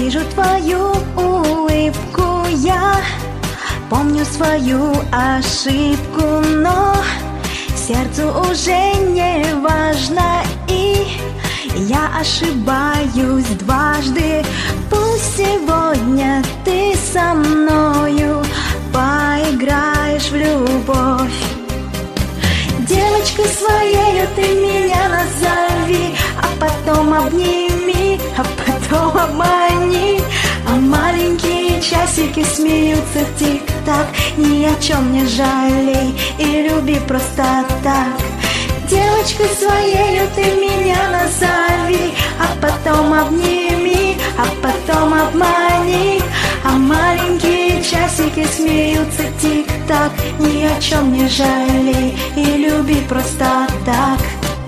Вижу твою улыбку, я помню свою ошибку, но сердцу уже не важно, и я ошибаюсь дважды. Пусть сегодня ты со мною поиграешь в любовь. Девочкой своею ты меня назови, а потом обними, а потом обмани. А маленькие часики смеются тик-так. Ни о чем не жалей и люби просто так. Девочкой своею ты меня назови, а потом обними, а потом обмани. А маленькие часики смеются тик-так. Ни о чем не жалей и люби просто так.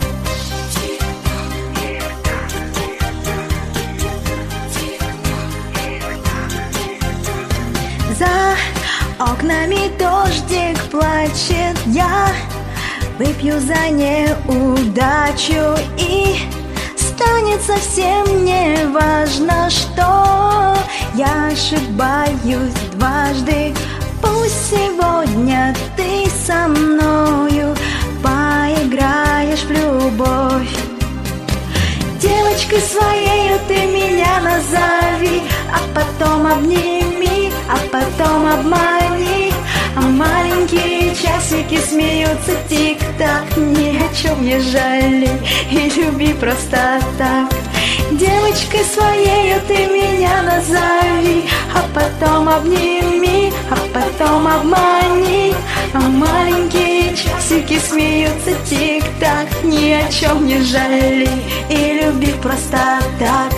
За окнами дождик плачет, я выпью за неудачу, и станет совсем не важно, что я ошибаюсь дважды. Пусть сегодня ты со мною поиграешь в любовь. Девочкой своею ты меня назови, а потом обними, а потом обмани. А маленькие часики смеются тик-так. Ни о чем не жалей и люби просто так. Девочкой своею ты меня назови, а потом обними, а потом обмани. А маленькие часики смеются тик-так. Ни о чем не жалей и люби просто так.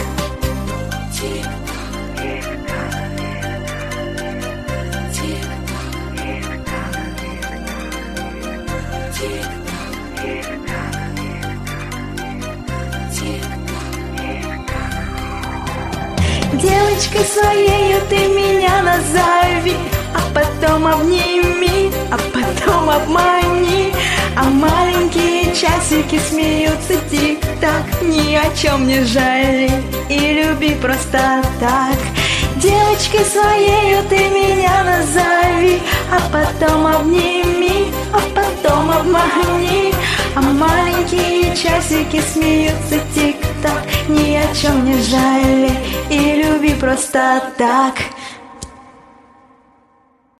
Девочкой своею ты меня назови, а потом обними, а потом обмани. А маленькие часики смеются тик-так. Ни о чем не жалей и люби просто так. Девочкой своею ты меня назови, а потом обними, а потом обмани. А маленькие часики смеются тик-так. Ни о чем не жалей и люби просто так.